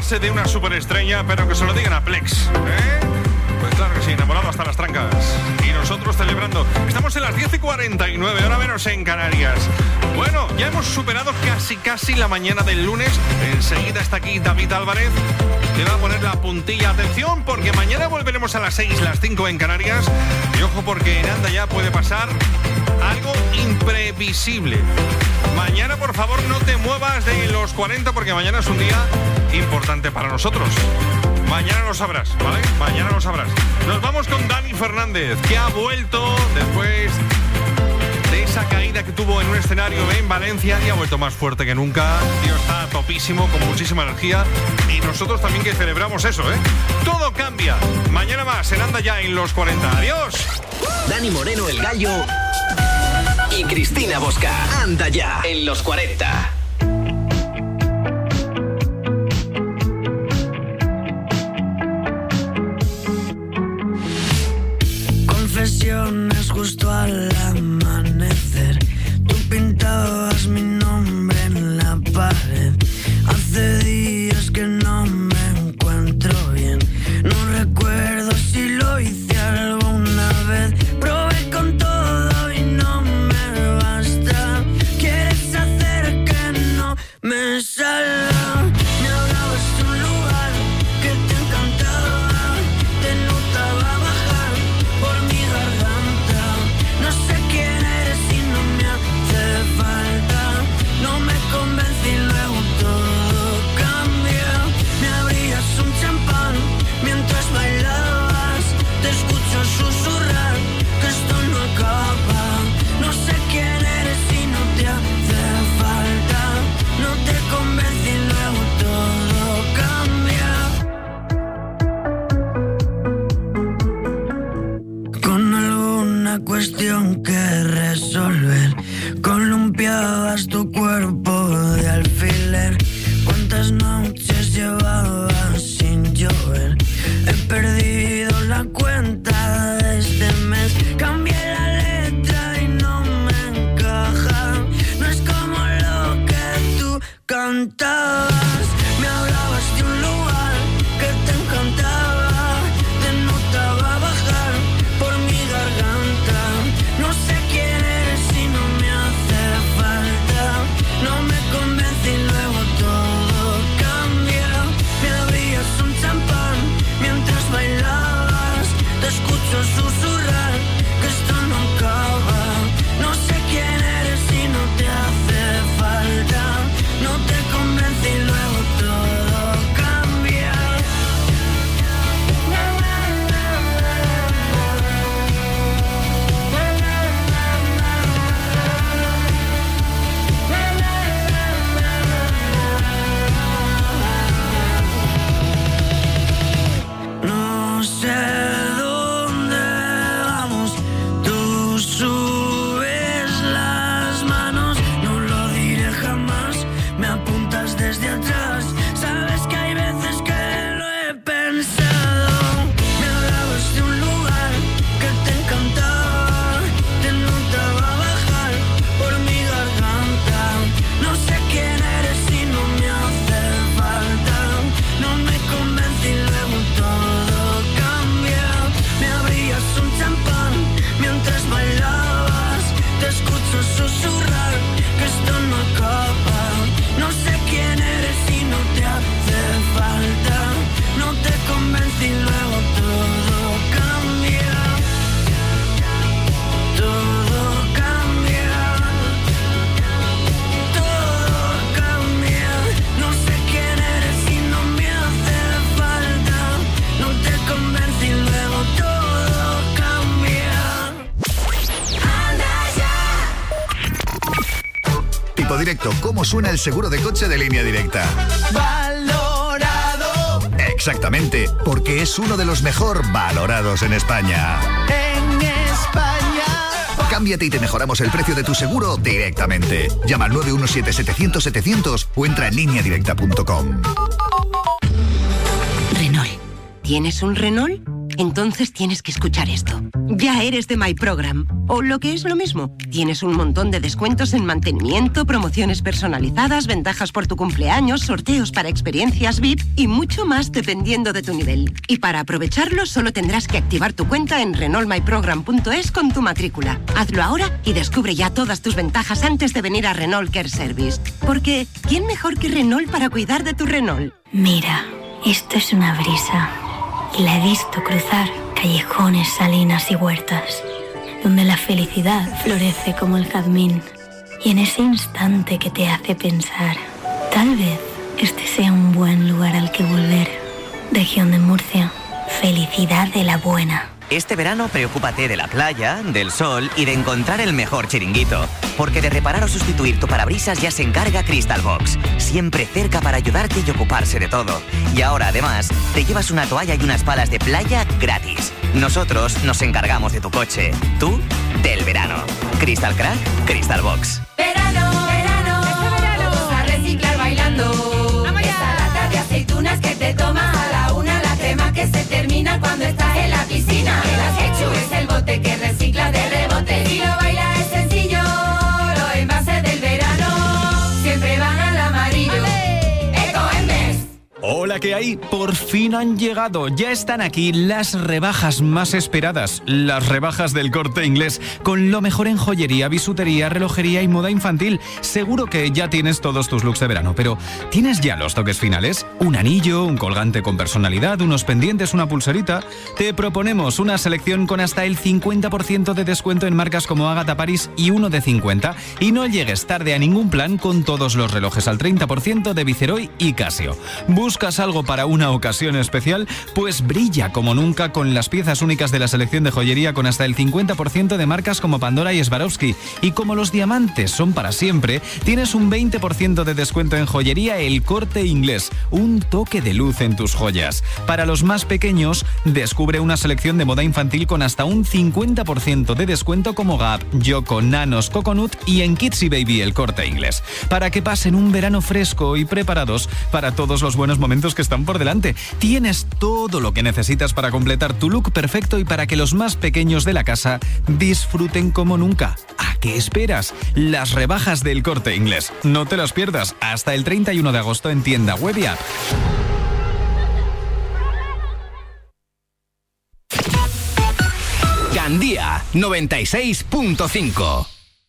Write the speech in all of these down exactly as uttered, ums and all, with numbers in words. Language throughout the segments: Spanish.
enamorarse de una superestrella, pero que se lo digan a Plex, ¿eh? Pues claro que sí, enamorado hasta las trancas. Y nosotros celebrando. Estamos en las diez y cuarenta y nueve, hora menos en Canarias. Bueno, ya hemos superado casi casi la mañana del lunes. Enseguida está aquí David Álvarez, que va a poner la puntilla. Atención, porque mañana volveremos a las seis, las cinco en Canarias. Y ojo, porque en Anda Ya puede pasar algo imprevisible. Mañana, por favor, no te muevas de los cuarenta, porque mañana es un día importante para nosotros. Mañana lo sabrás, ¿vale? Mañana lo sabrás. Nos vamos con Dani Fernández, que ha vuelto después de esa caída que tuvo en un escenario en Valencia y ha vuelto más fuerte que nunca. Tío, está topísimo, con muchísima energía. Y nosotros también que celebramos eso, ¿eh? Todo cambia. Mañana más en Anda Ya en los cuarenta. ¡Adiós! Dani Moreno, el Gallo, y Cristina Bosca. Anda Ya en los cuarenta. Confesiones justo al amanecer. Tú pintabas mi nombre en la pared. Hace días que no me encuentro bien. No recuerdo si lo hice alguna vez. Probé con todo y no me basta. Quieres hacer que no me salga. Me hablabas de un lugar que te encantaba. Te notaba bajar por mi garganta. No sé quién eres y no me hace falta. No me convencí, luego todo cambia. Me abrías un champán mientras bailabas. Te escucho susurrar que esto no acaba. No sé quién eres y no te hace falta. No te convencí, luego todo cambia. Con alguna cuestión que resolver, columpiabas tu cuerpo de alfiler. ¿Cuántas noches llevabas sin llover? He perdido la cuenta de este mes. Cambié la letra y no me encaja. No es como lo que tú cantabas. Me hablabas de un lugar que te encantaba. Te notaba bajar por mi garganta. No sé quién eres y no me hace falta. No me convencí, luego todo cambia. Me abrías un champán mientras bailabas. Te escucho susurrar que esto no acaba. No sé quién eres y no te hace falta. No te convencí, luego todo cambia. No sé dónde vamos. Tú subes las manos. No lo diré jamás. Me apuntas desde atrás. Sabes que hay veces que lo he pensado. Me hablabas de un lugar que te encantaba. Te notaba bajar por mi garganta. No sé quién eres y no me hace falta. No me convencí, luego todo cambia. Me abrías un champán mientras bailabas. Te escucho susurrar que esto no acaba. No sé quién eres y no te hace falta. No te convencí, luego todo cambia. Todo cambia. Todo cambia. No sé quién eres y no me hace falta. No te convencí, luego todo cambia. Anda Ya. Tipo directo, ¿cómo suena el seguro de coche de Línea Directa? Valorado Exactamente, porque es uno de los mejor valorados en España. en España. Cámbiate y te mejoramos el precio de tu seguro directamente. Llama al nueve uno siete setecientos setecientos o entra en línea directa punto com. Renault. ¿Tienes un Renault? entonces tienes que escuchar esto. Ya eres de My Program. O lo que es lo mismo, tienes un montón de descuentos en mantenimiento, promociones personalizadas, ventajas por tu cumpleaños, sorteos para experiencias V I P y mucho más dependiendo de tu nivel. Y para aprovecharlo solo tendrás que activar tu cuenta en renault my program punto es con tu matrícula. Hazlo ahora y descubre ya todas tus ventajas antes de venir a Renault Care Service. Porque, ¿quién mejor que Renault para cuidar de tu Renault? Mira, esto es una brisa. Y la he visto cruzar callejones, salinas y huertas, donde la felicidad florece como el jazmín. Y en ese instante que te hace pensar, tal vez este sea un buen lugar al que volver. Región de Murcia, felicidad de la buena. Este verano preocúpate de la playa, del sol y de encontrar el mejor chiringuito. Porque de reparar o sustituir tu parabrisas ya se encarga Crystal Box. Siempre cerca para ayudarte y ocuparse de todo. Y ahora además te llevas una toalla y unas palas de playa gratis. Nosotros nos encargamos de tu coche. Tú, del verano. Crystal Crack, Crystal Box. Verano, verano, este verano. Vamos a reciclar bailando. Vamos ya. Esa lata de aceitunas que te tomas a la una, la crema que se termina cuando estás en la piscina. El acechu es el bote que recicla de rebote. Si lo bailas es sencillo, los envases del verano siempre van al amarillo. Ecoembes. Hola, ¿qué hay? Por fin han llegado, ya están aquí las rebajas más esperadas, las rebajas del Corte Inglés, con lo mejor en joyería, bisutería, relojería y moda infantil. Seguro que ya tienes todos tus looks de verano, pero ¿tienes ya los toques finales? ¿Un anillo, un colgante con personalidad, unos pendientes, una pulserita? Te proponemos una selección con hasta el cincuenta por ciento de descuento en marcas como Agatha Paris y uno de cincuenta. Y no llegues tarde a ningún plan con todos los relojes al treinta por ciento de Viceroy y Casio. ¿Buscas algo para una ocasión especial? Pues brilla como nunca con las piezas únicas de la selección de joyería con hasta el cincuenta por ciento de marcas como Pandora y Swarovski. Y como los diamantes son para siempre, tienes un veinte por ciento de descuento en joyería El Corte Inglés. Un toque de luz en tus joyas. Para los más pequeños, descubre una selección de moda infantil con hasta un cincuenta por ciento de descuento como Gap, Yoko, Nanos, Coconut y en Kids y Baby El Corte Inglés. Para que pasen un verano fresco y preparados para todos los buenos momentos que están por delante. Tienes todo lo que necesitas para completar tu look perfecto y para que los más pequeños de la casa disfruten como nunca. ¿A qué esperas? Las rebajas del Corte Inglés. No te las pierdas hasta el treinta y uno de agosto en tienda web y app. Gandía noventa y seis punto cinco.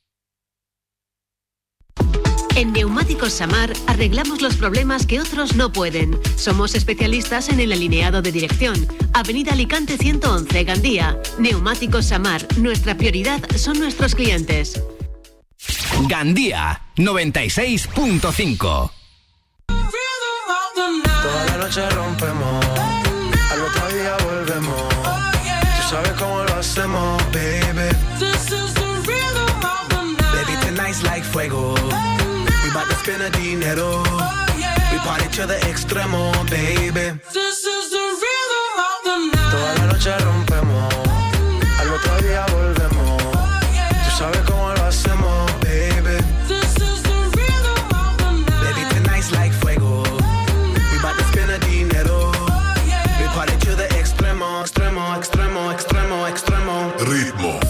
En Neumáticos Samar arreglamos los problemas que otros no pueden. Somos especialistas en el alineado de dirección. Avenida Alicante ciento once, Gandía. Neumáticos Samar. Nuestra prioridad son nuestros clientes. Gandía noventa y seis punto cinco. Toda la noche rompemos, al otro día volvemos. Tú sabes cómo lo hacemos, baby. Baby, tonight's like fuego. We bout to spend the dinero. We party to the extremo, baby. Toda la noche rompemos, al otro día volvemos. Tú sabes cómo lo hacemos, baby. Baby, tonight's like fuego. We bout to spend the dinero. We party to the extremo, extremo, extremo, extremo, extremo. Ritmo.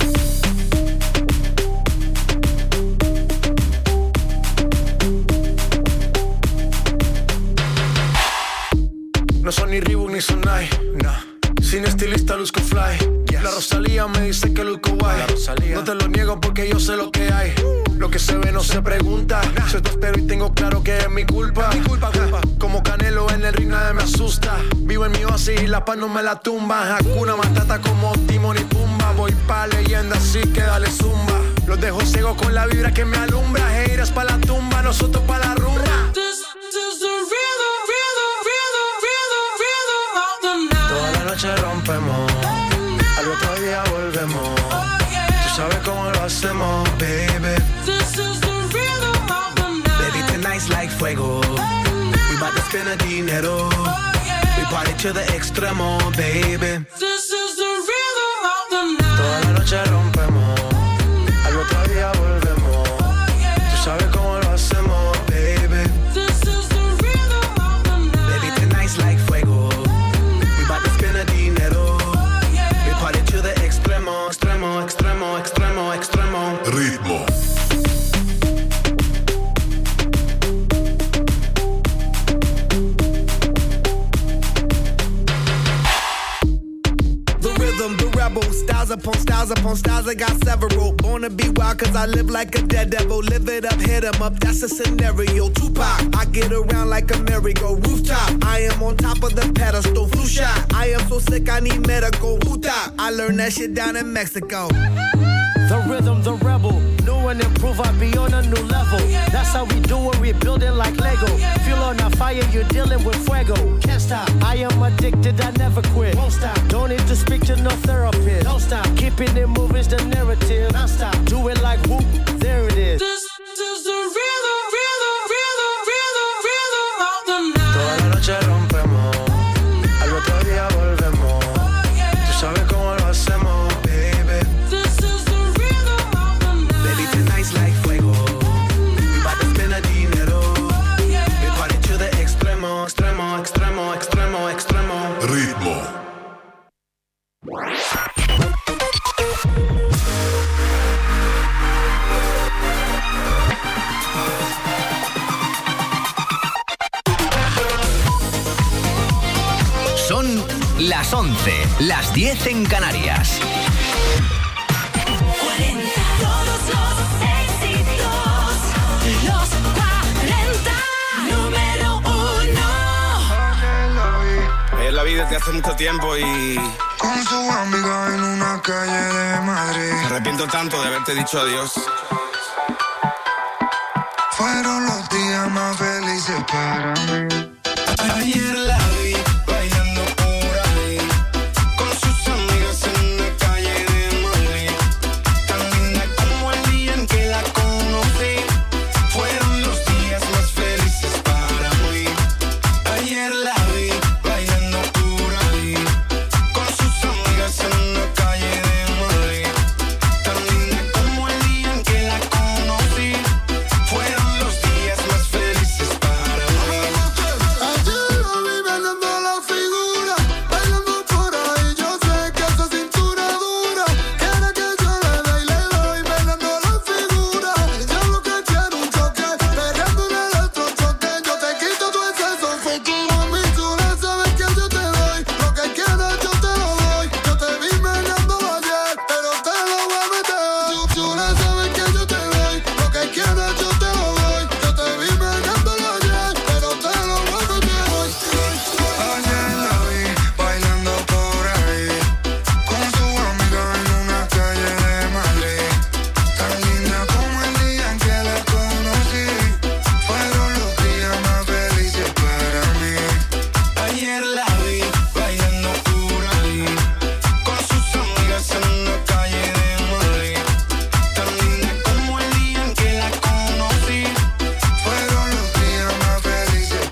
No son ni Reebok ni Sonai, nah. Sin estilista luzco fly, yes. La Rosalía me dice que luzco guay. No te lo niego porque yo sé lo que hay. Lo que se ve no se pregunta, nah. Yo te espero y tengo claro que es mi culpa, mi culpa, culpa. Como Canelo en el ring nadie me asusta. Vivo en mi oasis y la paz no me la tumba. Hakuna Matata como Timon y Pumba. Voy pa' leyenda así que dale zumba. Los dejo ciego con la vibra que me alumbra. Haters pa' la tumba, nosotros pa' la rumba. This, this the rhythm, rhythm, rhythm, rhythm, rhythm of the night. Toda la noche rompemos, al otro día volvemos. Tú sabes cómo lo hacemos, baby. This is the rhythm of the night. Baby, tonight's like fuego. We bout to spend the dinero. We party to the extremo, baby. This is the rhythm of the night. Toda la noche rompemos, al otro día volvemos. Tú sabes cómo lo hacemos, baby. This is the rhythm of the night. Baby, tonight's like fuego. We bout to spend the dinero. rebel. Styles upon styles upon styles, I got several. Born to be wild cause I live like a dead devil. Live it up, hit 'em up, that's a scenario. Tupac, I get around like a merry-go. Rooftop, I am on top of the pedestal. Flu shot, I am so sick I need medical. Hoota, I learned that shit down in Mexico. The rhythm, the rebel. New and improve, I be on a new level. That's how we do it, we build it like Lego. Feel on a fire, you're dealing with fuego. Can't stop, I am addicted, I never quit. Won't stop, don't need to speak to no therapist. Don't stop, keeping it moving's the narrative. Non stop, do it like whoop, there it is. This is the rhythm, rhythm, rhythm, rhythm, rhythm of the night. Toda la noche rompemos, al otro día volvemos. Tú sabes cómo lo hacemos. Like fuego, we bout to spend a dinero. We party to the extremo, extremo, extremo, extremo, extremo. Ritmo. Son las once, las diez en Canarias. Los cuarenta, número uno. Ella la vi desde hace mucho tiempo y... Con su amiga en una calle de Madrid. Me arrepiento tanto de haberte dicho adiós. Fueron los días más felices para mí. Ayer la vi bailando por ahí, con sus amigas en la calle de Madrid. Tan linda como el día en que la conocí. Fueron los días más felices para mí. Ayer la vi bailando por ahí, con sus amigas en la calle de Madrid. Tan linda como el día en que la conocí. Fueron los días más felices para mí. Ayer la vi bailando la figura, bailando por ahí. Yo sé que esa cintura dura. Quiere que yo le dé y le doy, bailando la figura. Yo lo que quiero un choque, pegando un electrochoque. Yo te quito tu exceso, futuro mi chula. Sabes que yo te doy, lo que quieras yo te lo doy. Yo te vi meneándolo ayer, pero te lo voy a meter hoy. Chula, sabes que yo te doy, lo que quieras yo te lo doy. Yo te vi meneándolo ayer, pero te lo voy a meter hoy. Ayer la vi bailando por ahí, con su amiga en una calle de Madrid. Tan linda como el día en que la conocí. Fueron los días más felices para mí. Ayer la vi bailando por ahí, con sus amigas en la calle de Madrid. Tan linda como el día en que la conocí. Fueron los días más felices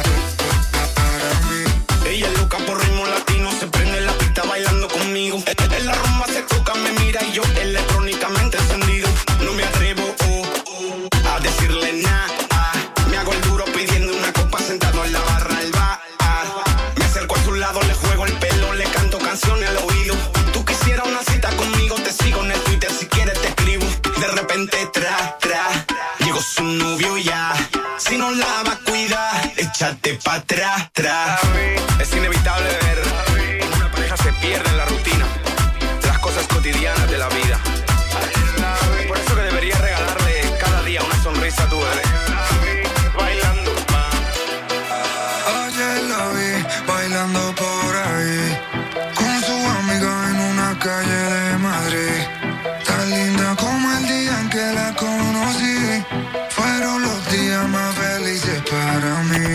para mí. Ella es loca por ritmo latino, se prende en la pista bailando conmigo. En en la rumba se toca, me mira y yo electrónicamente encendido. No me atrevo oh, oh, a decirle nada. Me hago el duro pidiendo una copa sentado en la barra del bar. Me acerco a su lado, le juego el pelo, le canto canciones al oído. Tú quisieras una cita conmigo, te sigo en el Twitter, si quieres te escribo. De repente tra, tra, llegó su novio ya. Si no la va a cuidar, échate pa' atrás, tra. Es inevitable ver cómo una pareja se pierde en la rutina, las cosas cotidianas de la vida. Por eso que deberías regalarle cada día una sonrisa a tu bebé. Bailando, Ayer la vi bailando por ahí, con su amiga en una calle de Madrid. Tan linda como el día en que la conocí. Fueron los días más felices para mí.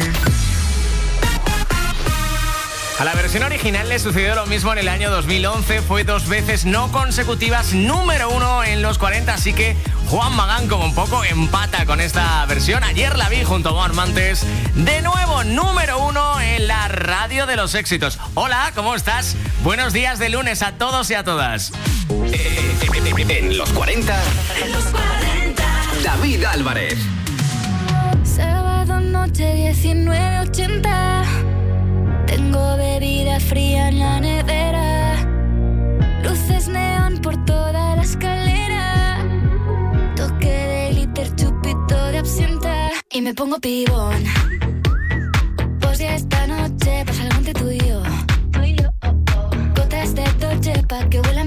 A la versión original le sucedió lo mismo en el año dos mil once. Fue dos veces no consecutivas número uno en los cuarenta, así que Juan Magán como un poco empata con esta versión. Ayer la vi junto a Omar Montes. De nuevo número uno en la radio de los éxitos. Hola, ¿cómo estás? Buenos días de lunes a todos y a todas. En los cuarenta, En los cuarenta. David Álvarez. Sábado noche diecinueve ochenta. Tengo bebida fría en la nevera. Luces neón por toda la escalera. Toque de glitter, chupito de absenta. Y me pongo pibón. Pues ya esta noche pasa algo entre tú y yo. Gotas de Dolce pa' que huela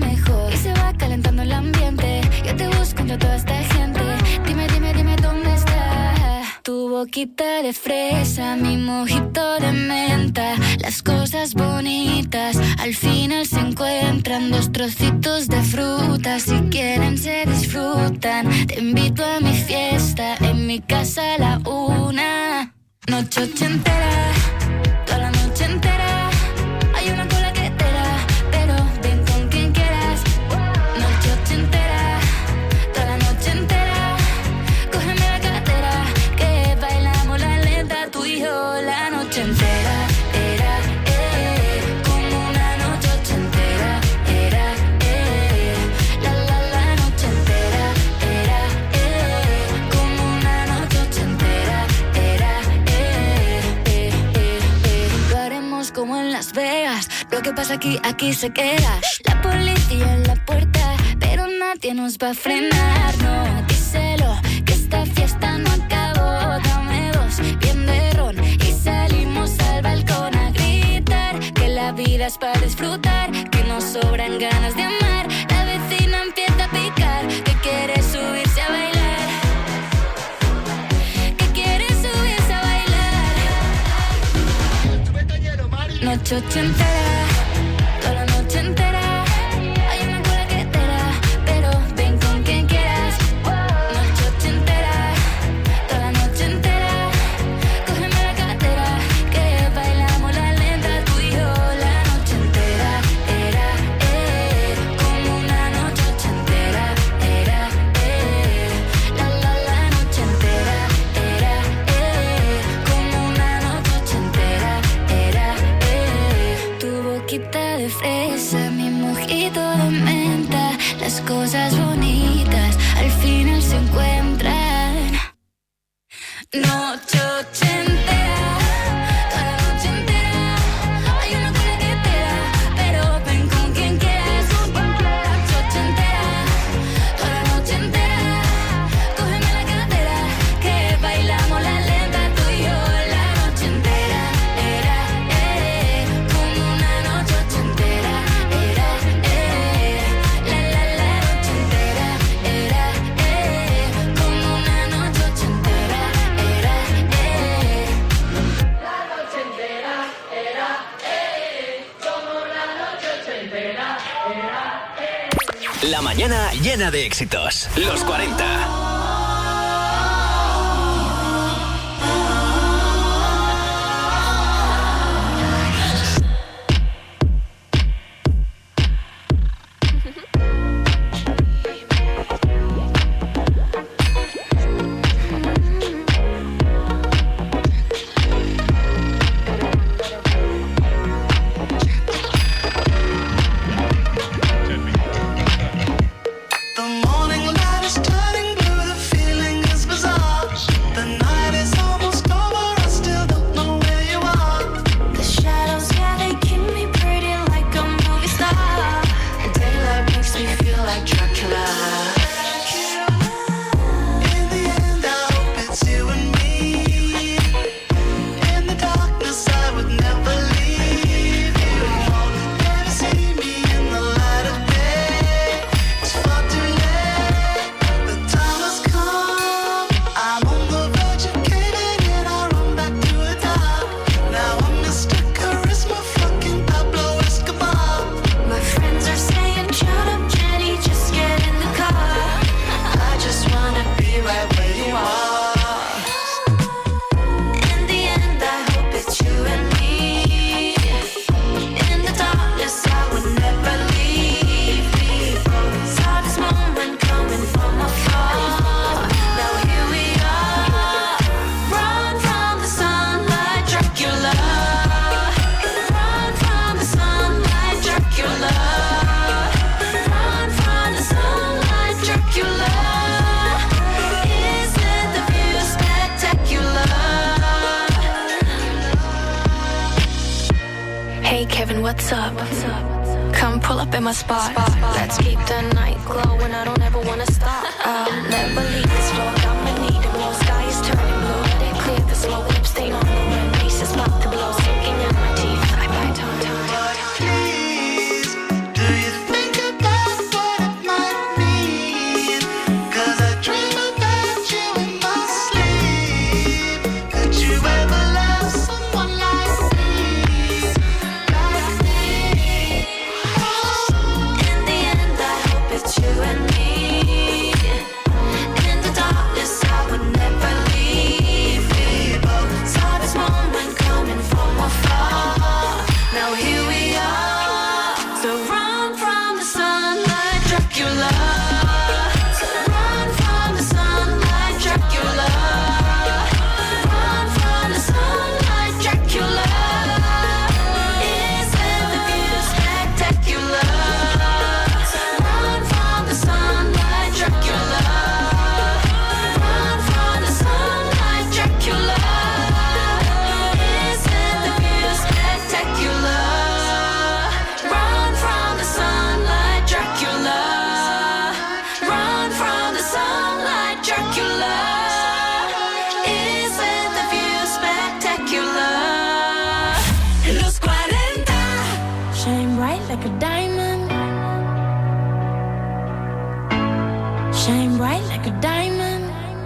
boquita de fresa, mi mojito de menta. Las cosas bonitas al final se encuentran. Dos trocitos de fruta, si quieren se disfrutan. Te invito a mi fiesta, en mi casa a la una. Noche ochentera, toda la noche entera. Hay una cola que te da, pero ven con quien quieras. Noche ochentera, toda la noche entera. Cógeme la cartera, que bailamos la lenta tú y yo la noche entera. Era, eh, como una noche ochentera. Era, eh, la la la noche entera. Era, eh, como una noche ochentera. Era, eh, eh, eh, eh. Lo haremos como en Las Vegas. Lo que pasa aquí, aquí se queda. La policía en la puerta, pero nadie nos va a frenar. No, díselo, que esta fiesta no acabó. Dame dos, bien de ron, y salimos al balcón a gritar. Que la vida es para disfrutar, que nos sobran ganas de amar. La vecina empieza a picar, que quiere subirse a bailar. Que quiere subirse a bailar. Noche ochentera, toda la noche entera. Hay una cola que te da, pero ven con quien quieras. Noche ochentera, toda la noche entera. Cógeme la cartera, que bailamos la lenta tú y yo la noche entera. Era, eh, como una noche ochentera. Era, eh, la la la noche entera. Era, eh, como una noche ochentera. Era, eh, tu boquita de fresa, mi mojito de menta. Las cosas bonitas al final se encuentran. Noche ochentera, toda la noche entera. Hay una cola que te da, pero ven con quien quieras. Noche ochentera, toda la noche entera. Cógeme la cartera, que bailamos la lenta tú y yo la noche entera. Era, eh, como una noche ochentera. Era, eh, la la la noche entera. Era, eh, como una noche ochentera. Era, eh, la noche entera. Era, eh, como la noche ochentera. Era, eh. La mañana llena de éxitos. Los cuarenta. The morning light is turning blue, the feeling is bizarre. The night is almost over, I still don't know where you are. The shadows, yeah, they keep me pretty like a movie star. And daylight makes me feel like Dracula. In the end, I hope it's you and me. In the darkness, I would never leave you. Never see me in the light of day. It's far too late. The time has come. I'm on the verge of caving in. I run back to the top. Now I'm Mister Charisma, fucking Pablo Escobar. My friends are saying, shut up, Jenny, just get in the car. I just wanna be right where you are. In the end, I hope it's you and me. In the darkness, I would never leave. Saw this moment coming from afar. Now here we are. Run from the sunlight, Dracula. Run from the sunlight, Dracula. Run from the sunlight, Dracula. Isn't the view spectacular? Hey Kevin, what's up? Come pull up in my spot. Let's keep the night glowing. I don't ever wanna stop. I'll never leave this floor. I'ma need it more. Sky is turning blue. Let it clear the slow lip stain on the rim. Pieces mouth to blow, sinking in my teeth. I bite tongue, tongue, tongue. Please, do you think about what it might mean? 'Cause I dream about you in my sleep. like a diamond. Shine bright like a diamond.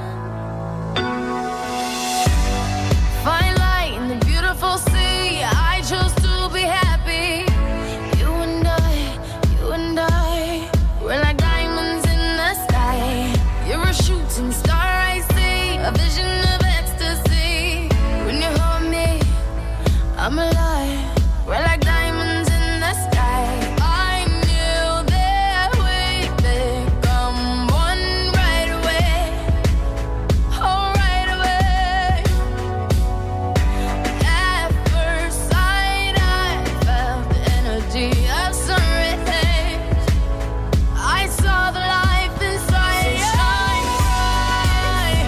Fine light in the beautiful sea. I chose to be happy. You and I, you and I, we're like diamonds in the sky. You're a shooting star, I see, a vision of ecstasy. When you hold me, I'm alive. We're like diamonds in the sky. I knew that we'd become one right away. Oh, right away. At first sight, I felt the energy of sun rays. I saw the life inside you. Shine bright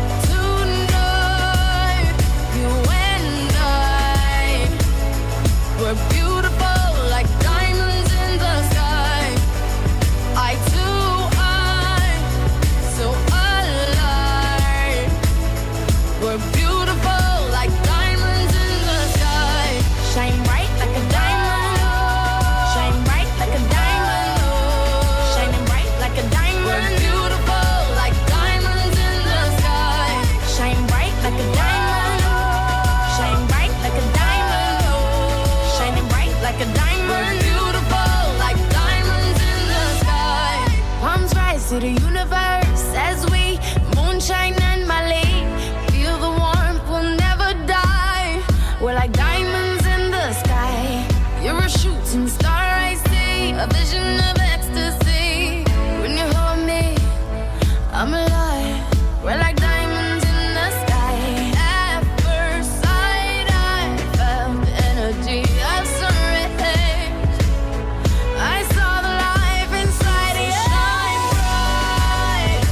tonight. You and I, we're beautiful like diamonds in the sky. I too, I'm so alive. We're beautiful like diamonds in the sky. Shine bright like a diamond. Shine bright like a diamond. Shining bright like a diamond. We're beautiful like diamonds in the sky. Shine bright like a diamond. Shine bright like a diamond. Shining bright like a diamond. We're beautiful like diamonds in the sky. Palms rise to the universe as we moonshine and Mali. Feel the warmth, we'll never die. We're like diamonds in the sky. You're a shooting star, I see, a vision of ecstasy. When you hold me, I'm alive. We're like diamonds in the sky. At first sight, I felt the energy of sun rays. I saw the life inside of you. Shine bright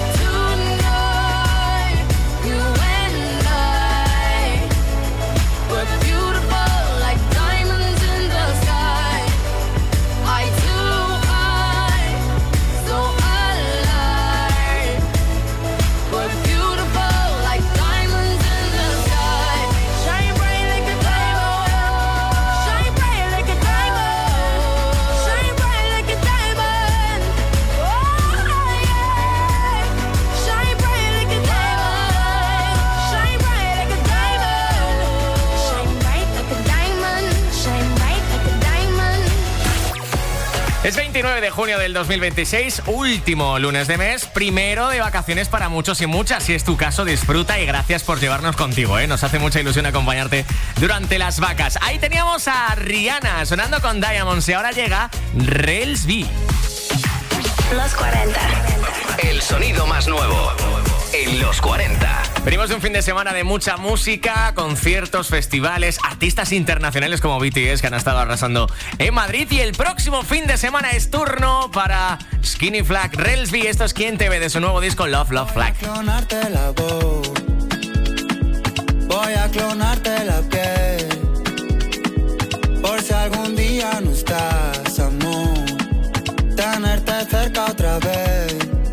tonight. You and I, we're beautiful like diamonds in the sky. I too, I'm so alive. We're beautiful like diamonds in the sky. Shine bright like a diamond. Shine bright like a diamond. Shine bright like a diamond. Oh yeah. Shine bright like a diamond. Shine bright like a diamond. Shine bright like a diamond. Shine bright like a diamond. Es veintinueve de junio del dos mil veintiséis, último lunes de mes, primero de vacaciones para muchos y muchas. Si es tu caso, disfruta y gracias por llevarnos contigo, ¿eh? Nos hace mucha ilusión acompañarte durante las vacas. Ahí teníamos a Rihanna sonando con Diamonds y ahora llega Rels B. Los cuarenta. El sonido más nuevo en los cuarenta. Venimos de un fin de semana de mucha música, conciertos, festivales, artistas internacionales como B T S que han estado arrasando en Madrid. Y el próximo fin de semana es turno para Skinny Flag, Rels B. Esto es Quién Te Ve de su nuevo disco Love, Love Flag. Clonarte la voz, voy a clonarte la piel, por si algún día no estás, amor, tenerte cerca otra vez.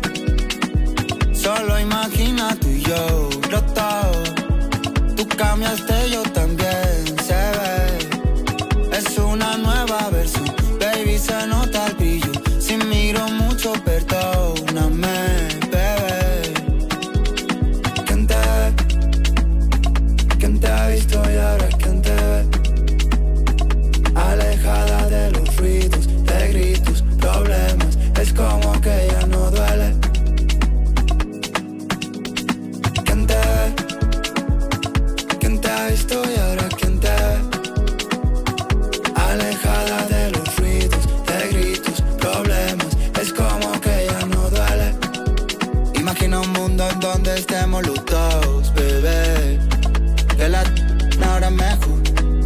Solo imagina tú y yo, los dos. Tú cambiaste, yo también, se ve. Es una nueva versión, baby, se nota el brillo. Si miro mucho, perdóname, bebé. ¿Quién te ve? ¿Quién te ha visto y ahora quién te ve? Alejada de los ruidos, de gritos, problemas. Es como que ya no duele. ¿Quién te ve? ¿Quién te ha visto y ahora quién te ve? Alejada de los ruidos, de gritos, problemas. Es como que ya no duele. Imagina un mundo en donde estemos los dos, bebé. Que la ahora mejor,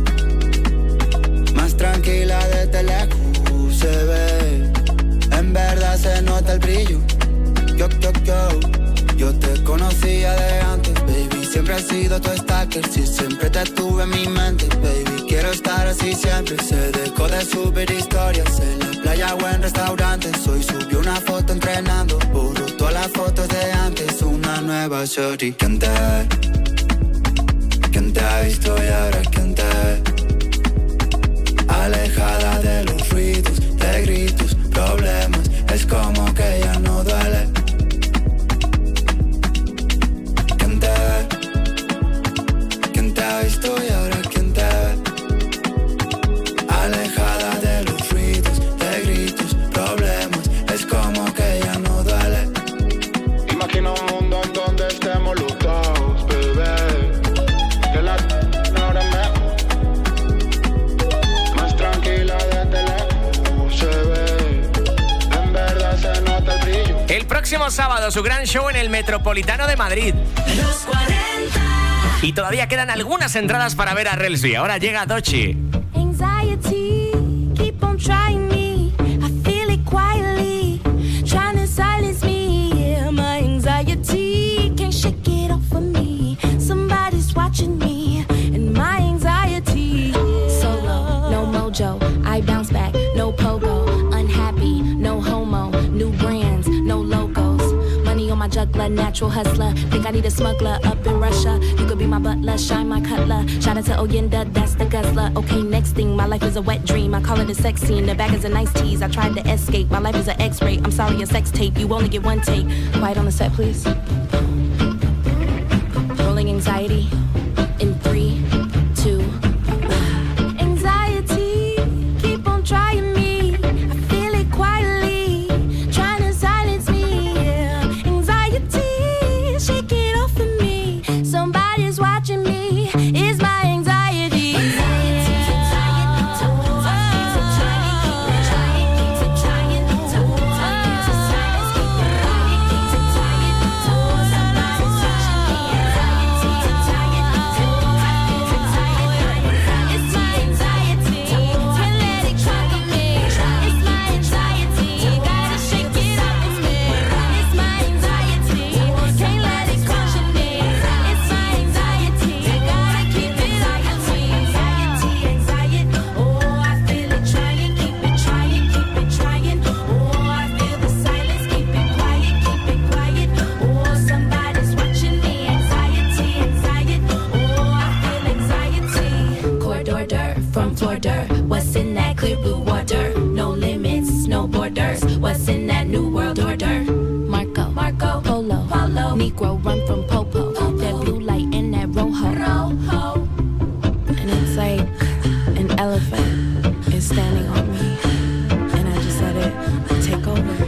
más tranquila desde lejos se ve. En verdad se nota el brillo. Yo, yo, yo, yo te conocía de antes, baby. Siempre he sido tu stalker, si siempre te tuve en mi mente, baby. Quiero estar así siempre. Se dejó de subir historias en la playa o en restaurantes. Hoy subió una foto entrenando, borró todas las fotos de antes. Una nueva shorty. ¿Quién te ve? ¿Quién te ha visto y ahora quién te ve? Alejada de los ruidos, próximo sábado, su gran show en el Metropolitano de Madrid. Los cuarenta. Y todavía quedan algunas entradas para ver a Relsby. Ahora llega Doechii. Anxiety, keep on trying me. I feel it quietly, trying to silence me. Yeah, my anxiety can't shake it off of me. Somebody's watching me, and my anxiety. Solo, no mojo, I bounce back, no pogo. Unhappy, no homo, new brands, no logos. Money on my juggler, natural hustler. Think I need a smuggler up in Russia. You could be my butler, shine my cutler. Shout out to Oyenda, that's the guzzler. Okay, next thing, my life is a wet dream. I call it a sex scene, the bag is a nice tease. I tried to escape, my life is an x-ray. I'm sorry, a sex tape, you only get one take. Quiet on the set, please. Rolling anxiety in three, two, one. Anxiety, keep on trying me. I feel it quietly, trying to silence me. Yeah. Anxiety, shake it off of me. Somebody's watching me. It's my anxiety. What's in that clear blue water? No limits, no borders. What's in that new world order? Marco, Marco, Polo, Polo. Negro run from Popo. Popo. That blue light in that rojo. Rojo. And it's like an elephant is standing on me, and I just let it take over.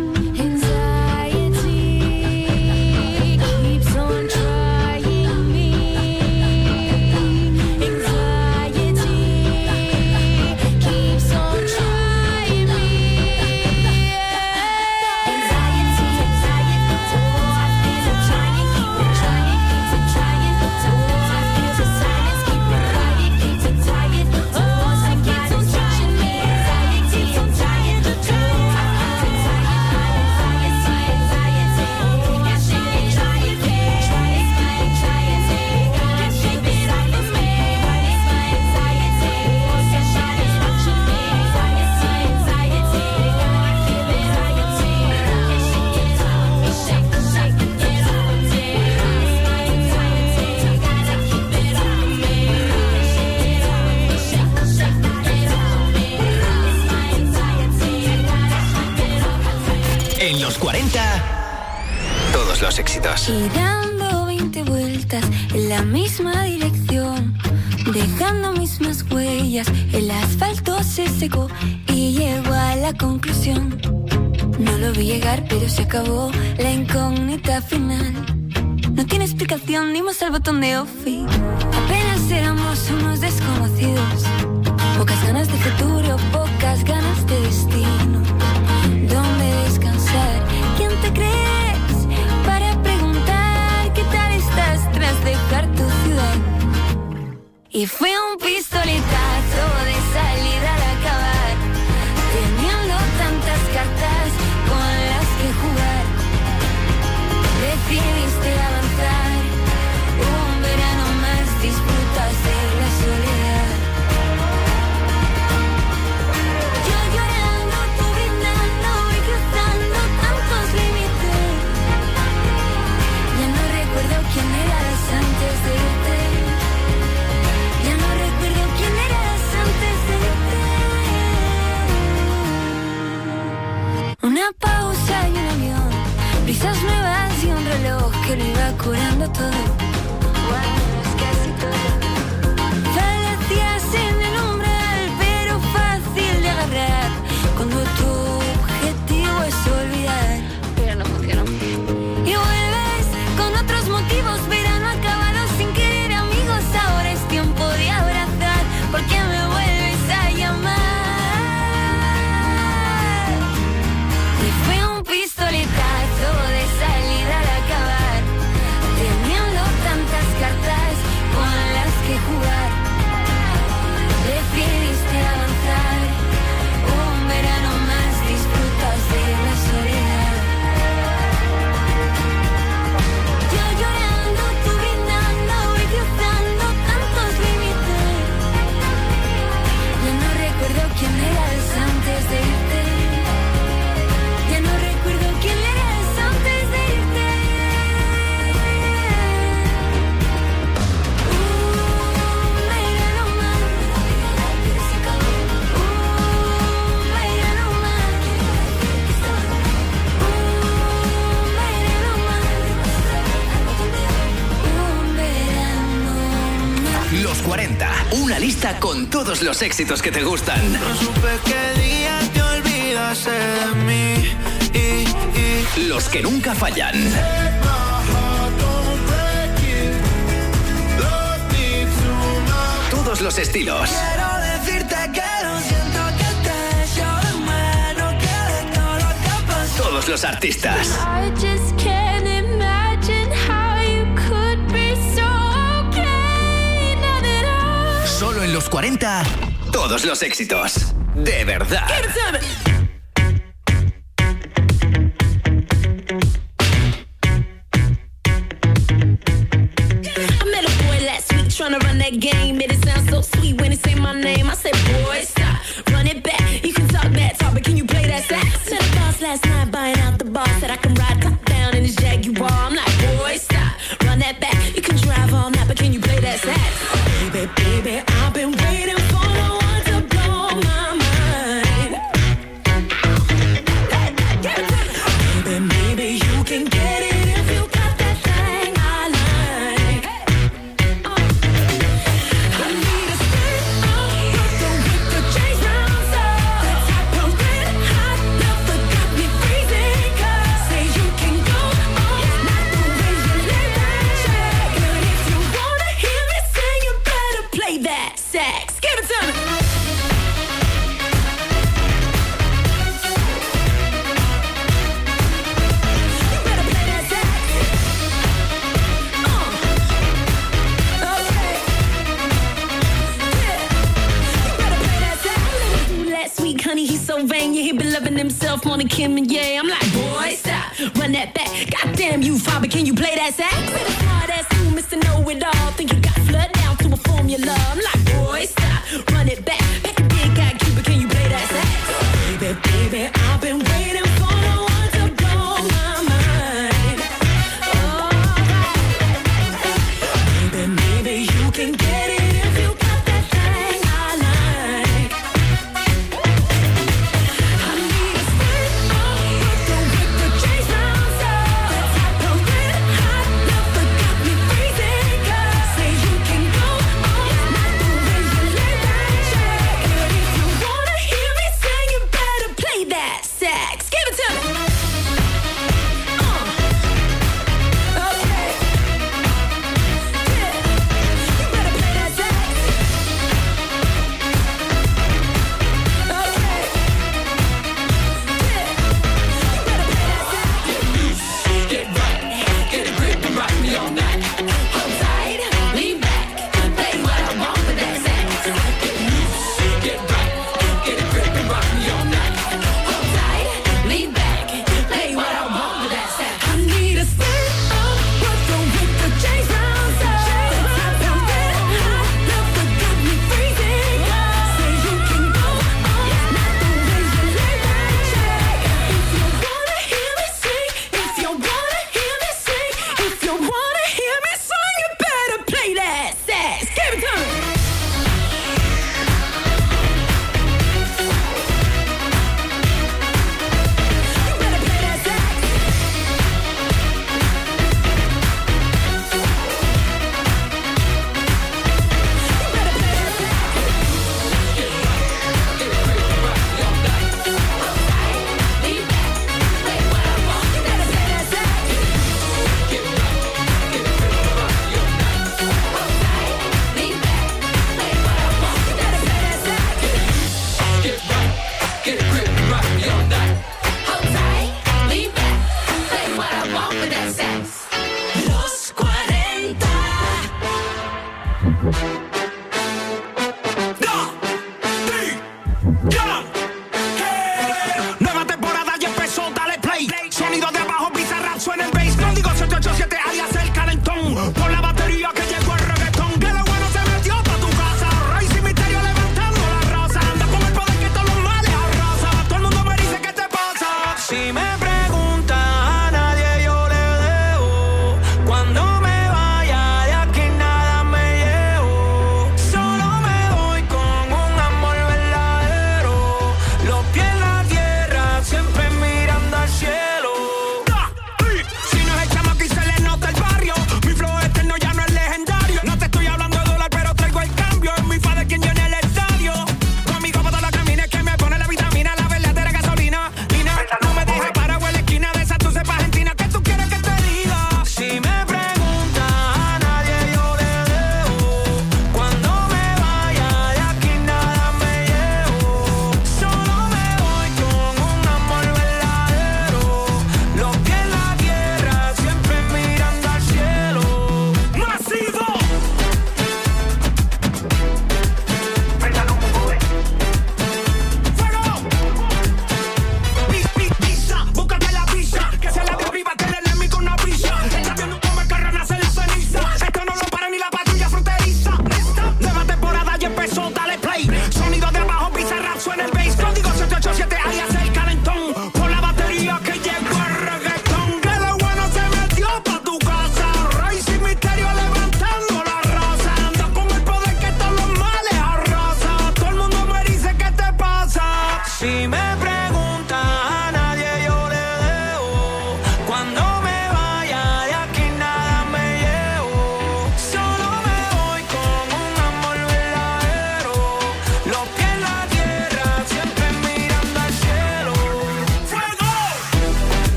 En los cuarenta, todos los éxitos. Y dando veinte vueltas en la misma dirección, dejando mismas huellas, el asfalto se secó y llegó a la conclusión. No lo vi llegar, pero se acabó la incógnita final. No tiene explicación, dimos al botón de off y apenas éramos unos desconocidos. Pocas ganas de futuro, pocas ganas de destino. ¿Dónde descansar? ¿Quién te crees? Para preguntar qué tal estás tras dejar tu ciudad. Y fue un pistoletazo de salida al acabar, teniendo tantas cartas con las que jugar. Decidiste avanzar, un verano más disfrutas de la soledad. Yo llorando, tú brindando y cruzando tantos límites. Ya no recuerdo quién eras antes de irte. Ya no con todos los éxitos que te gustan. No supe qué día te olvidaste de mí. Y, y... Los que nunca fallan. Todos los estilos. Quiero decirte que lo siento, que te echo de menos, que de todo lo que pasó. Todos los artistas. I just can't imagine how you could be so okay now that I... Solo en los cuarenta, todos los éxitos. De verdad. Trying to run that game, made it sound so sweet when it say my name. I said, boy, stop, run it back. You can talk that talk, but can you play that sax? Met a boss last night, buying out the bar. Said I can ride top down in his Jaguar. I'm like, boy, stop, run that back. You can drive all night, but can you play that sax? Baby, baby, I've been waiting for no one to blow my mind. Baby, maybe you can get it if you got that thing I like. Honey, he's so vain, yeah, he been loving himself more than Kim and yeah. I'm like, boy, stop, run that back. Goddamn you, Fabi, can you play that sax? With a smart ass you, Mister Know-It-All. Think you got flood down to a formula. I'm like, boy, stop, run it back. Back a big guy, Cuba, can you play that sax? Baby, baby, I've been waiting for no one to blow my mind. Oh, baby, maybe you can get it if you got that thing I like.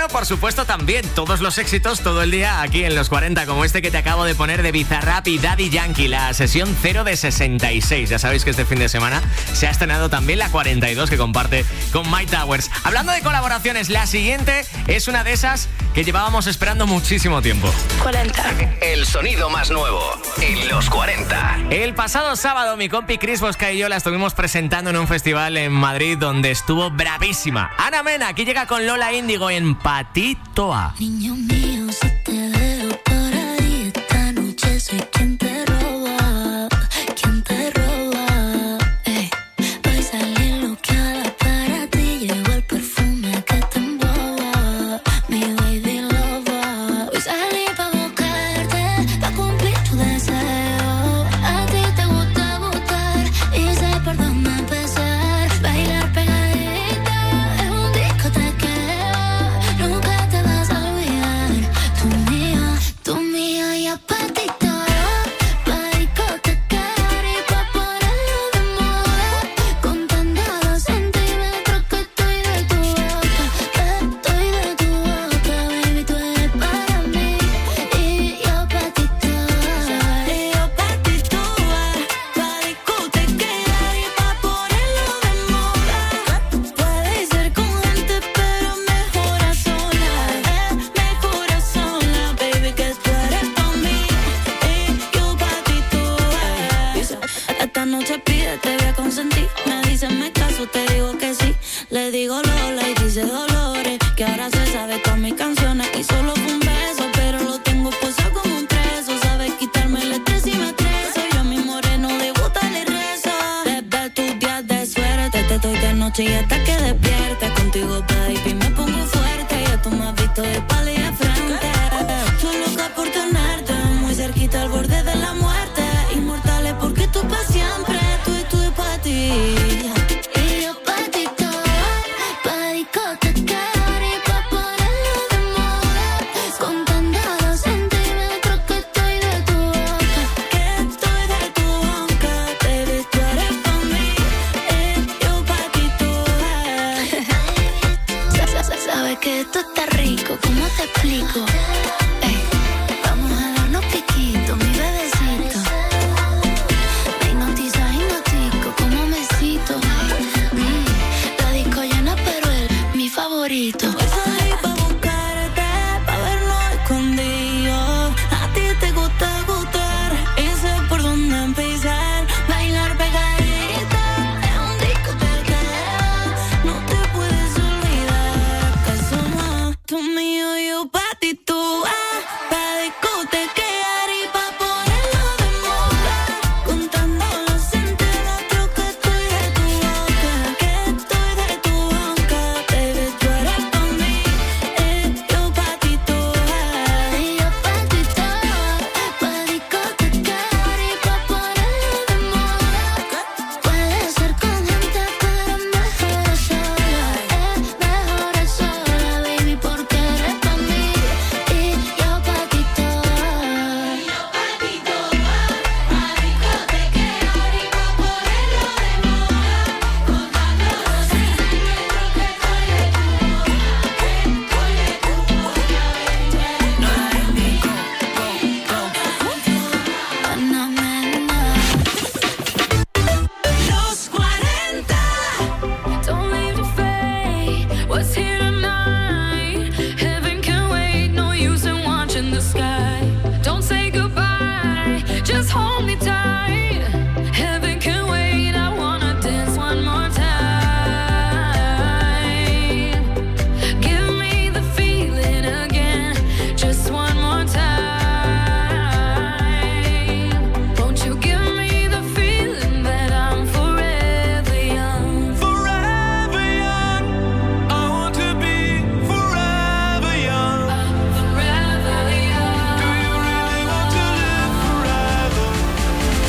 por supuesto, también todos los éxitos todo el día aquí en los cuarenta, como este que te acabo de poner de Bizarrap y Daddy Yankee, la sesión cero de sesenta y seis. Ya sabéis que este fin de semana se ha estrenado también la cuarenta y dos que comparte con My Towers. Hablando de colaboraciones, la siguiente es una de esas que llevábamos esperando muchísimo tiempo. cuarenta. El sonido más nuevo en los cuarenta. El pasado sábado mi compi Chris Bosca y yo la estuvimos presentando en un festival en Madrid donde estuvo bravísima. Ana Mena, aquí llega con Lola Índigo en Patitoa. Niño mío, si te veo por ahí esta noche soy quien te roba, quien te roba. Ey, voy a salir loqueada para ti, llevo el perfume que te emboba, mi baby lover. Voy a salir pa' buscarte, pa' cumplir tu deseo. A ti te gusta gustar y sé por dónde empezar. Bailar pegadita es un discotequeo, nunca te vas a olvidar. Tú mía, tú mía y a patito, pa' discotecar y pa' ponerlo de moda. Contando los centímetros que estoy de tu boca, que estoy de tu boca, baby, tú eres para mí. Y yo patito, y yo patito, pa' discotecar y pa' ponerlo de moda. Puede ser con gente, pero mejor a solas, eh, mejor a solas, baby, que tú eres pa' mí. Y yo patito, dice, esta noche pide, te voy a consentir. Me dice, me caso, te digo que sí. Le digo Lola y dice Dolores, que ahora se sabe todas mis canciones. Y solo fue un beso, pero lo tengo posado como un preso. Sabes quitarme el estrés y me estreso. Yo a mi moreno de gusta le rezo. Desde tus días de suerte, te doy de noche y hasta que despiertes. Contigo, baby, me pongo fuerte. Ya tú me has visto de espalda y de frente. Tú loca por tenerte muy cerquita al borde de la muerte. Inmortales porque tú pa' siempre, tú y tú y pa' ti. Y yo patito, pa' discotecar y pa' ponerlo de moda. Contando los centímetros que estoy de tu boca, que estoy de tu boca, baby, tú eres pa' mí. Y yo patito, sa- sa- sabes que esto está rico, ¿cómo te explico? Ey, vamos a darnos piquito, mi bebecito. Me hipnotiza, hipnotico, como me cito. Mm, la disco llena, pero él, mi favorito. Voy a salir pa' buscarte, pa' vernos escondidos. A ti te gusta gustar y sé por dónde empezar. Bailar pegadita es un discotequeo, no te puedes olvidar que somos tú mío y yo pa' ti, tú, ah, pa' discotequear y pa' ponerlo de moda. Contando los centímetros que estoy de tu boca, que estoy de tu boca, baby, tú eres pa' mí. Y yo pa' ti, tú, ah, y yo pa' ti, tú, pa' discotequear y pa' ponerlo de moda. Puede ser con gente, pero mejor a solas, eh, mejor a solas, baby, porque eres pa' mí. Y yo pa' ti, tú, y yo pa' ti, tú, pa' discotequear y pa' ponerlo de moda. Contando los centímetros que estoy de tu boca, que estoy de tu boca, baby, no hay ni go, go, go. Ana Mena. Los cuarenta. Don't leave to fade. What's here tonight? Heaven can wait. No use in watching the sky. Don't say goodbye. Just hold me tight. Heaven can wait. I wanna dance one more time. Give me the feeling again. Just one more time. Won't you give me the feeling that I'm forever young? Forever young, I want to be forever young. Forever young. Do you really want to live forever?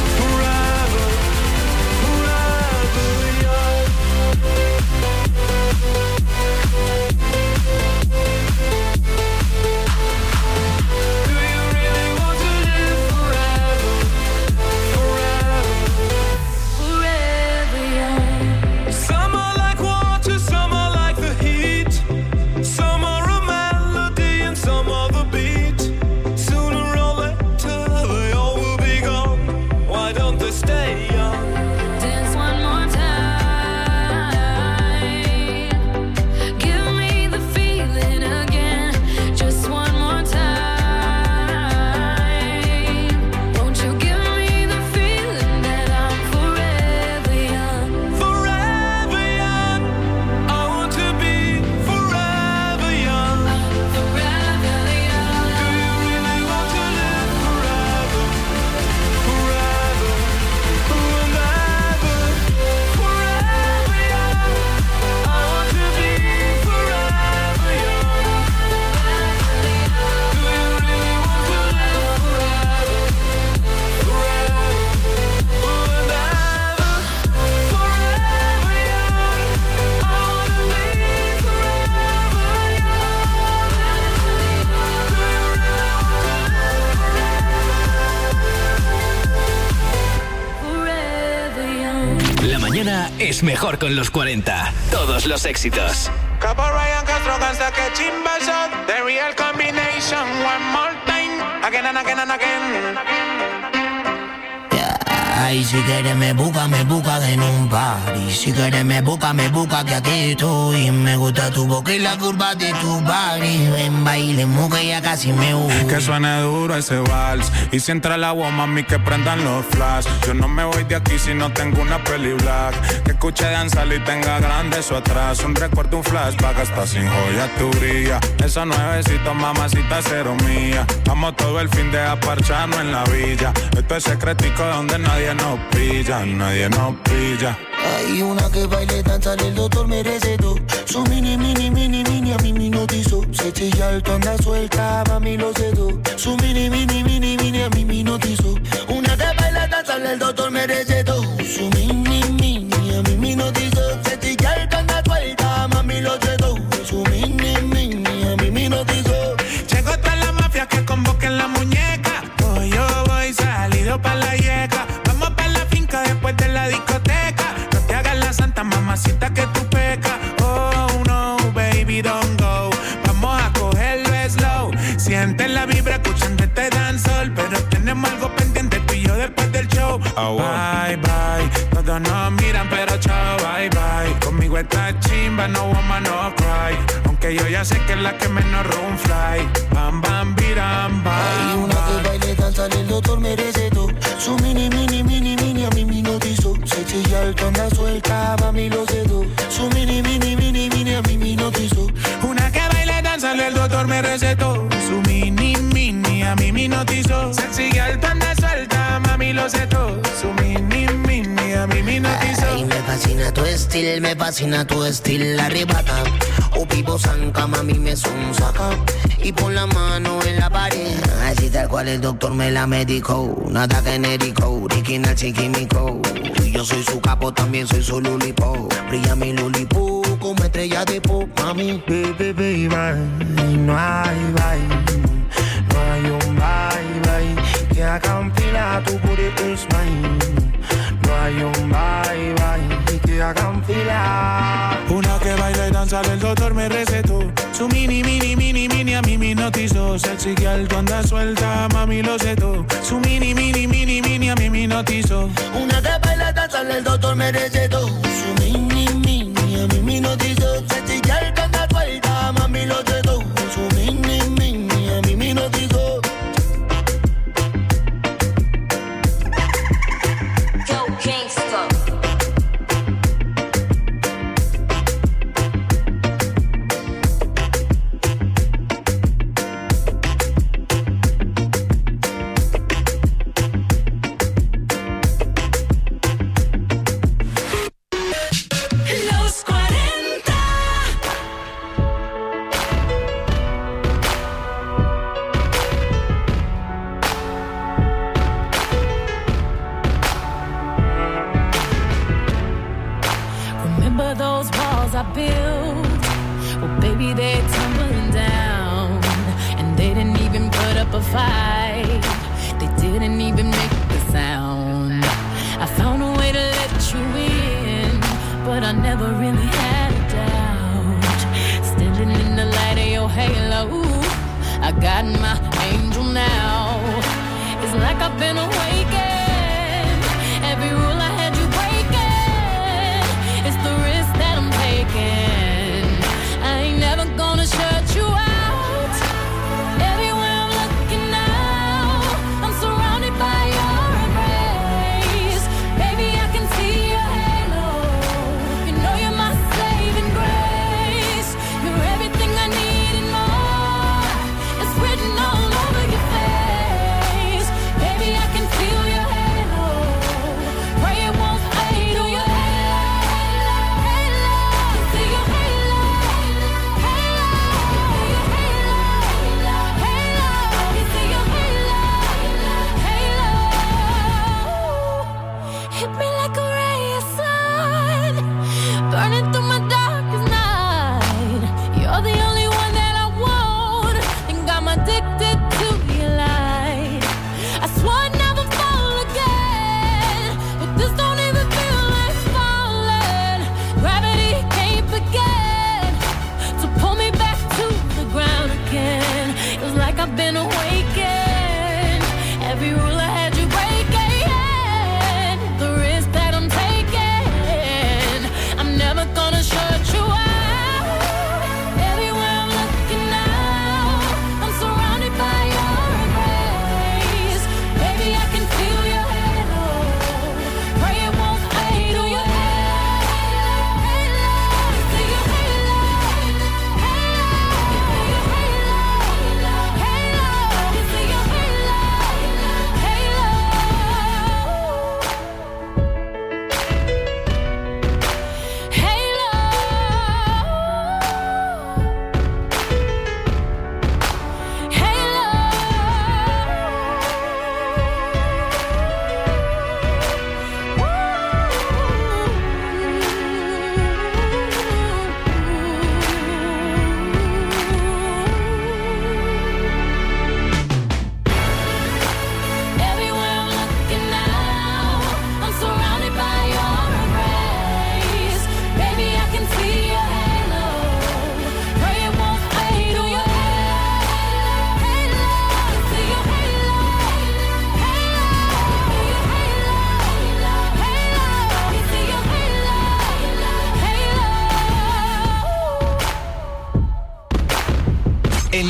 mañana es mejor con los cuarenta. Todos los éxitos. Capo Ryan Castro cansa que chimba shot. The real combination. One more time. Again and again and again. Ay, si quieres me busca, me busca en un party. Si quieres me busca, me busca que aquí estoy. Me gusta tu boca y la curva de tu body. Ven, bailemos que ya casi me voy. Que suene duro ese vals. Y si entra el agua, mami, que prendan los flash. Yo no me voy de aquí si no tengo una peli black. Que escuche danzar y tenga grande eso atrás. Un recuerdo, un flashback, hasta sin joya tu brilla. Esos nuevecitos, mamacita, cero mía. Vamos todo el fin de aparcharnos en la villa. Esto es secretico donde nadie nos pilla, nadie nos pilla. Hay una que baile, danza, el doctor me recetó. Su mini, mini, mini, mini, a mí me notizó. Se chilla alto, anda suelta, mami lo cedo. Su mini, mini, mini, mini, a mí me notizó. Una que baila, danza, el doctor me recetó. Su mini, mini, a mí me notizó. Se chilla alto, anda suelta, mami lo cedo. Su mini, mini, a mí me notizó. Llegó toda la mafia que convoquen la muñeca. Hoy yo voy salido pa' la yeca. Vamos pa' la finca después de la discoteca. No te hagas la santa, mamacita, que tú pecas. Oh no, baby, don't go. Vamos a cogerlo slow. Siente la vibra escuchando este dancehall. Pero tenemos algo pendiente tú y yo después del show. Oh, bye, bye. Todos nos miran pero chao, bye, bye. Conmigo está chimba, no woman, no cry. Aunque yo ya sé que es la que menos room fly. Bam, bam, biram, bam. Hay una que baile, danza, el doctor me recetó. Su mini, mini, mini, mini, a mí me notizó. Se chilla alto, anda suelta, mami lo cedo. Su mini, mini, mini, mini, a mí me notizó. Una que baile, danza, el doctor me recetó. Su mini, mini, a mí me notizó. Se sigue alto, anda suelta, mami lo cedo. Su mini, mini, a mí me notizó. Ay, me fascina tu estilo, me fascina tu estilo, arrebata. O pipo zanca, mami me sonsaca. Y pon la mano en la pared. Así tal cual el doctor me la medicó. Nada genérico, original sin químico. Yo soy su capo, también soy su lulipo. Brilla mi lulipo como estrella de pop, mami. Baby, baby, bye. No hay bye. No hay un bye, bye. Que haga un fila, tu booty is mine. No hay un bye, bye. Que haga un fila. Una que baila y danza, el doctor me recetó. Su mini, mini, mini, mini, a mí me notizó. Sexy que alto, anda suelta, mami lo cedo. Su mini, mini, mini, mini, a mí me notizó. Una que baila, danza, el doctor me recetó. Su mini, mini, a mí me notizó. Sexy que alto, anda suelta, mami lo cedo. Su mini, mini, a mí me notizó. Yo, gangsta. Everywhere I'm looking now, I'm surrounded by your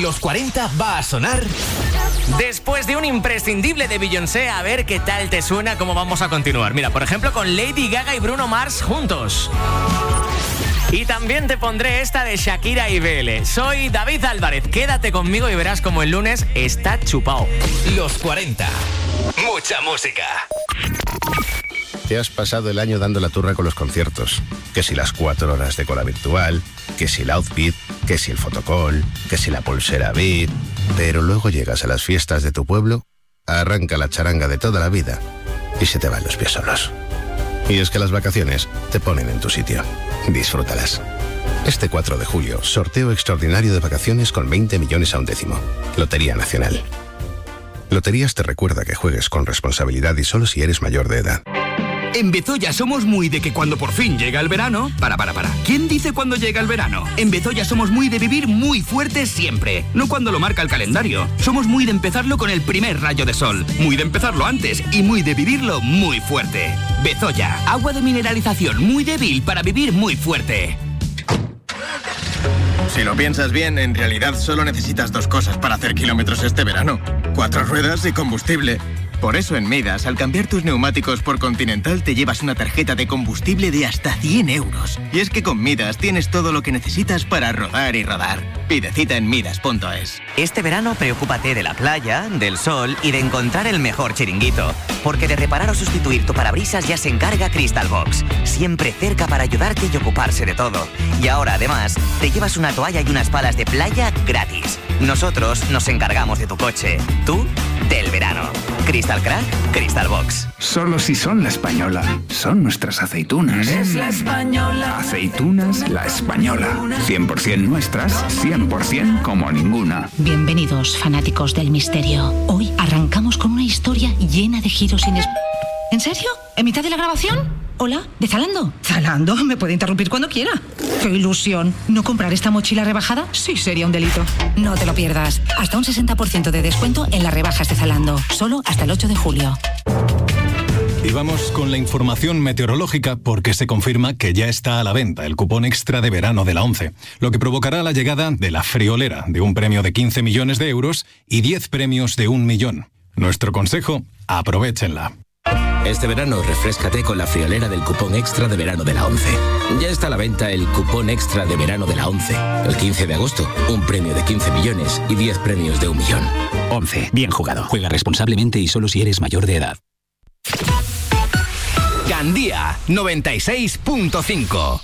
En los cuarenta va a sonar... Después de un imprescindible de Beyoncé, a ver qué tal te suena, cómo vamos a continuar. Mira, por ejemplo, con Lady Gaga y Bruno Mars juntos. Y también te pondré esta de Shakira y B L. Soy David Álvarez, quédate conmigo y verás como el lunes está chupao. Los cuarenta. Mucha música. Te has pasado el año dando la turra con los conciertos. Que si las cuatro horas de cola virtual, que si el outfit, que si el fotocall, que si la pulsera Beat. Pero luego llegas a las fiestas de tu pueblo, arranca la charanga de toda la vida y se te van los pies solos. Y es que las vacaciones te ponen en tu sitio. Disfrútalas. Este cuatro de julio, sorteo extraordinario de vacaciones con veinte millones a un décimo. Lotería Nacional. Loterías te recuerda que juegues con responsabilidad y solo si eres mayor de edad. En Bezoya somos muy de que cuando por fin llega el verano... Para, para, para. ¿Quién dice cuando llega el verano? En Bezoya somos muy de vivir muy fuerte siempre. No cuando lo marca el calendario. Somos muy de empezarlo con el primer rayo de sol. Muy de empezarlo antes y muy de vivirlo muy fuerte. Bezoya. Agua de mineralización muy débil para vivir muy fuerte. Si lo piensas bien, en realidad solo necesitas dos cosas para hacer kilómetros este verano. Cuatro ruedas y combustible. Por eso en Midas, al cambiar tus neumáticos por Continental, te llevas una tarjeta de combustible de hasta cien euros. Y es que con Midas tienes todo lo que necesitas para rodar y rodar. Pide cita en midas punto es. Este verano preocúpate de la playa, del sol y de encontrar el mejor chiringuito. Porque de reparar o sustituir tu parabrisas ya se encarga Crystal Box. Siempre cerca para ayudarte y ocuparse de todo. Y ahora además, te llevas una toalla y unas palas de playa gratis. Nosotros nos encargamos de tu coche. Tú, del verano. Crystal Crack, Crystal Box. Solo si son La Española. Son nuestras aceitunas. Es La Española. Aceitunas La Española. cien por ciento nuestras, cien por ciento como ninguna. Bienvenidos, fanáticos del misterio. Hoy arrancamos con una historia llena de giros ines... ¿En serio? ¿En mitad de la grabación? ¿Hola? ¿De Zalando? ¿Zalando? Me puede interrumpir cuando quiera. ¡Qué ilusión! ¿No comprar esta mochila rebajada? Sí, sería un delito. No te lo pierdas. Hasta un sesenta por ciento de descuento en las rebajas de Zalando. Solo hasta el ocho de julio. Y vamos con la información meteorológica porque se confirma que ya está a la venta el cupón extra de verano de la ONCE, lo que provocará la llegada de la friolera de un premio de quince millones de euros y diez premios de un millón. Nuestro consejo, aprovéchenla. Este verano refréscate con la friolera del cupón extra de verano de la ONCE. Ya está a la venta el cupón extra de verano de la ONCE. El quince de agosto, un premio de quince millones y diez premios de un millón. ONCE, bien jugado. Juega responsablemente y solo si eres mayor de edad. Gandía noventa y seis punto cinco.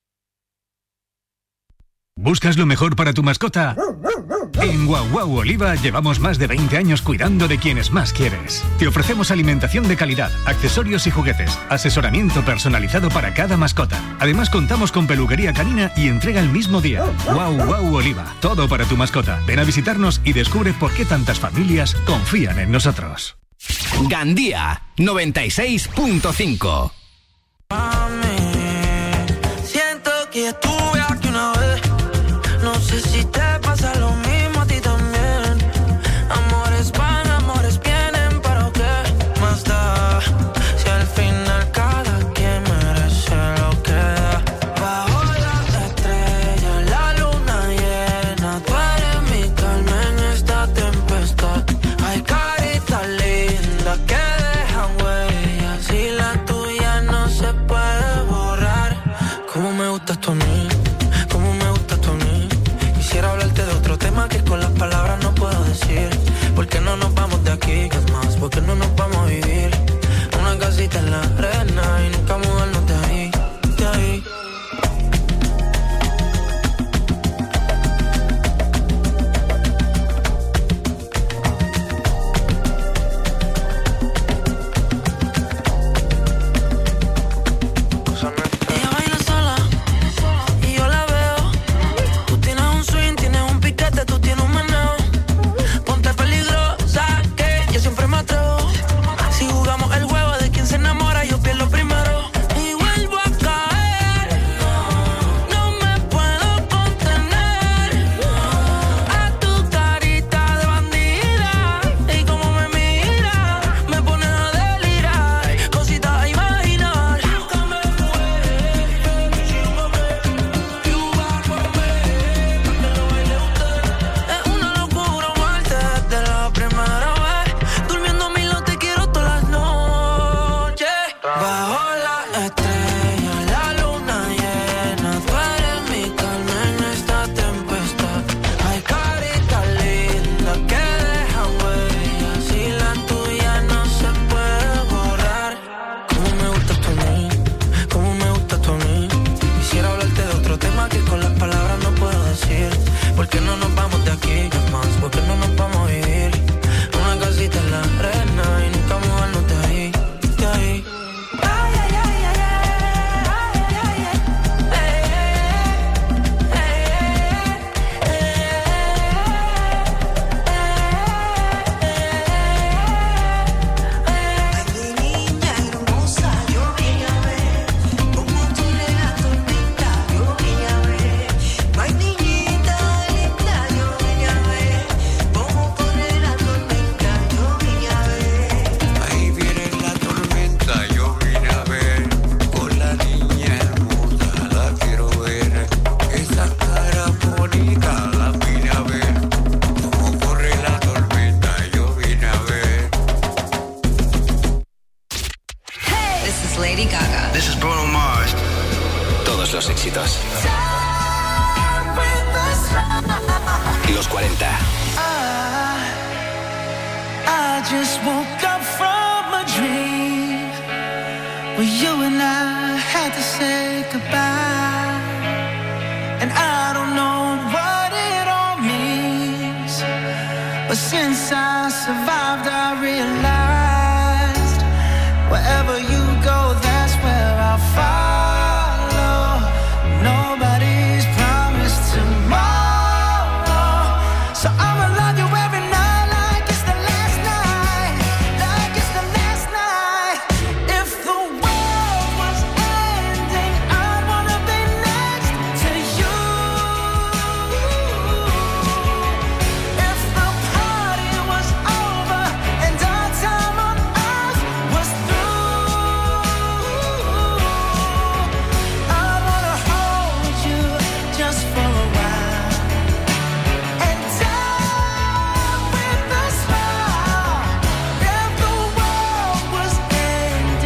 ¿Buscas lo mejor para tu mascota? En Guau Guau Oliva llevamos más de veinte años cuidando de quienes más quieres. Te ofrecemos alimentación de calidad, accesorios y juguetes, asesoramiento personalizado para cada mascota. Además contamos con peluquería canina y entrega el mismo día. Guau Guau Oliva, todo para tu mascota. Ven a visitarnos y descubre por qué tantas familias confían en nosotros. Gandía noventa y seis punto cinco. Siento que estuve aquí una vez. No sé si te pasa lo mismo a ti también. Amores van, amores vienen, pero ¿qué más da? Si al final cada quien merece lo que da. Bajo la estrella, la luna llena, tú eres mi calma en esta tempestad. Hay carita linda que dejan huellas y la tuya no se puede borrar. Cómo me gustas tú a mí, cómo me gustas tú a mí. Quisiera hablarte de otro tema que con las palabras no puedo decir. ¿Por qué no nos vamos de aquí? ¿Qué más? ¿Por qué no nos vamos a vivir? Una casita en la arena y nunca mudarnos de ahí, de ahí. Ella baila sola y yo la veo. Tú tienes un swing, tienes un piquete, tú tienes un meneo. Ponte peligrosa que yo siempre me atrevo. This is Lady Gaga. This is Bruno Mars. Todos los éxitos. Los cuarenta. I, I just woke up from a dream where you and I had to say goodbye. And I don't know what it all means, but since I survived I realized